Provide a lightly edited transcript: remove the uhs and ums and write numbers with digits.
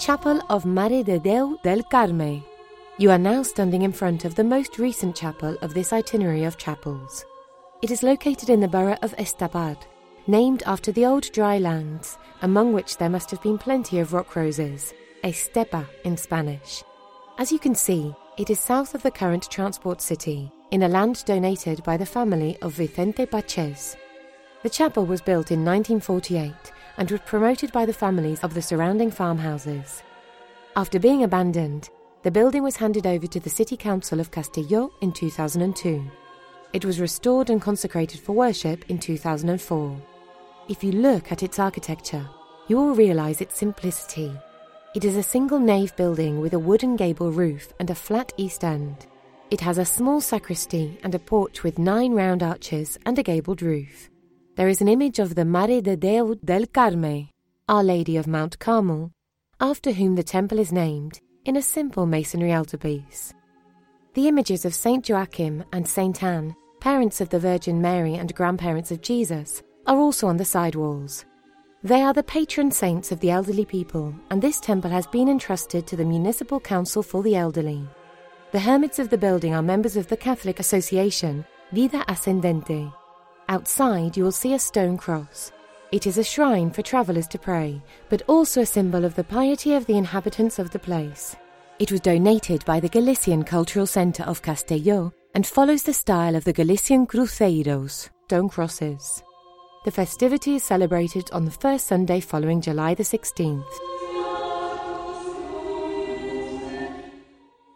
Chapel of Mare de Déu del Carme. You are now standing in front of the most recent chapel of this itinerary of chapels. It is located in the borough of Estepar, named after the old dry lands, among which there must have been plenty of rock roses, estepa in Spanish. As you can see, it is south of the current transport city, in a land donated by the family of Vicente Paches. The chapel was built in 1948 and was promoted by the families of the surrounding farmhouses. After being abandoned, the building was handed over to the City Council of Castelló in 2002. It was restored and consecrated for worship in 2004. If you look at its architecture, you will realise its simplicity. It is a single nave building with a wooden gable roof and a flat east end. It has a small sacristy and a porch with 9 round arches and a gabled roof. There is an image of the Mare de Déu del Carme, Our Lady of Mount Carmel, after whom the temple is named, in a simple masonry altarpiece. The images of Saint Joachim and Saint Anne, parents of the Virgin Mary and grandparents of Jesus, are also on the side walls. They are the patron saints of the elderly people, and this temple has been entrusted to the Municipal Council for the Elderly. The hermits of the building are members of the Catholic association Vida Ascendente. Outside you will see a stone cross. It is a shrine for travellers to pray, but also a symbol of the piety of the inhabitants of the place. It was donated by the Galician Cultural Centre of Castelló and follows the style of the Galician Cruceiros, stone crosses. The festivity is celebrated on the first Sunday following July the 16th.